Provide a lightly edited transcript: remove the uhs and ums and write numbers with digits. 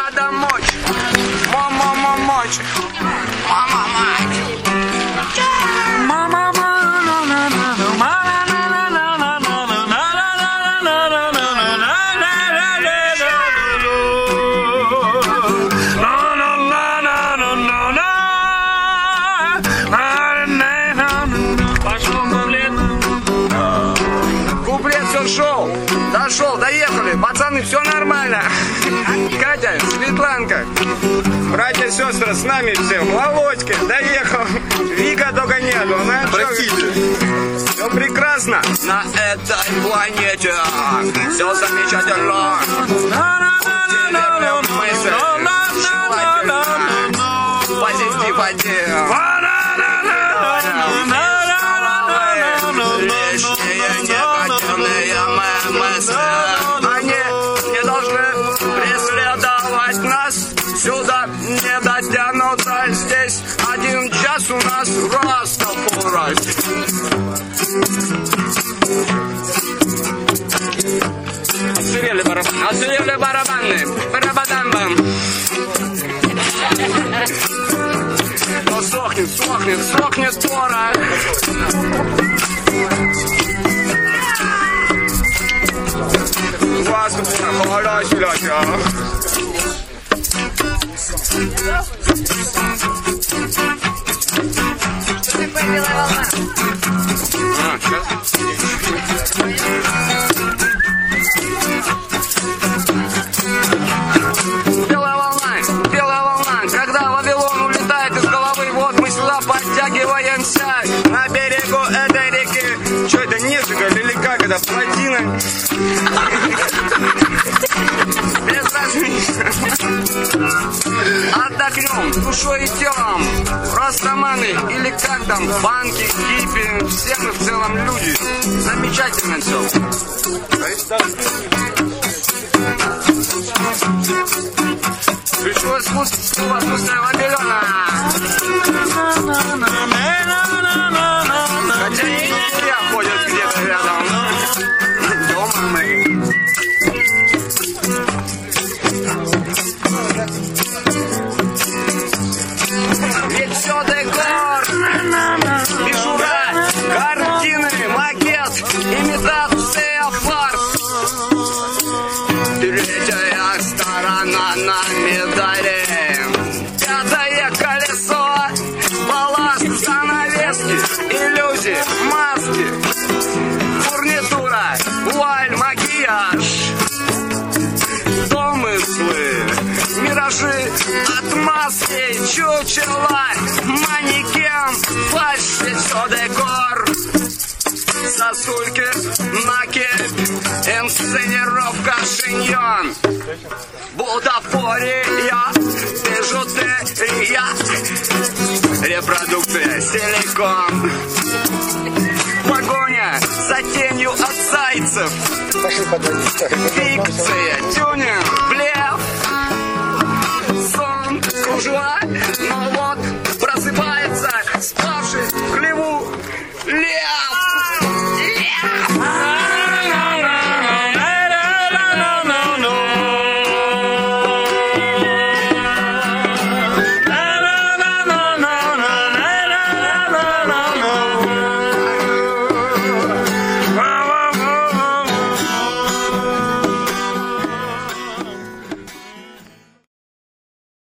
надо мочь. Мама мочь. Мама мать. Мама дошел, доехали, пацаны, все нормально. Катя, Светланка, братья и сестры, с нами все. Володька, доехал. Вика только нету. Простите. Все прекрасно на этой планете. Все замечательно. Мысль. Позитив один. Они не должны преследовать нас. Сюда не дотянуться. Здесь 1 час у нас Растафурай. Отсырели барабаны. Барабадамбам. Но сохнет скоро. Белая волна, когда Вавилон улетает из головы, вот мы сюда подтягиваемся на берегу этой реки. Что это, Нежиголь или как это, плотина? Отдохнем душой и телом. Растаманы или как там, банки, хиппи, все мы в целом люди. Замечательно все. Пришло искусство Вавилона. Хотя и не ходят где-то рядом. Дома мы. Ведь все декор, мишура, картины, макет, имитация фарс. Третья сторона на медали. 5-е колесо, балласт, занавески, иллюзии, маски, фурнитура, вуаль, макияж, домыслы, миражи, отмазки, чучела, манекен, фальш, все декор, сосульки, накипь, инсценировка, шиньон, бутафория, бижутерия, репродукция, силикон, погоня за тенью от зайцев, фикция,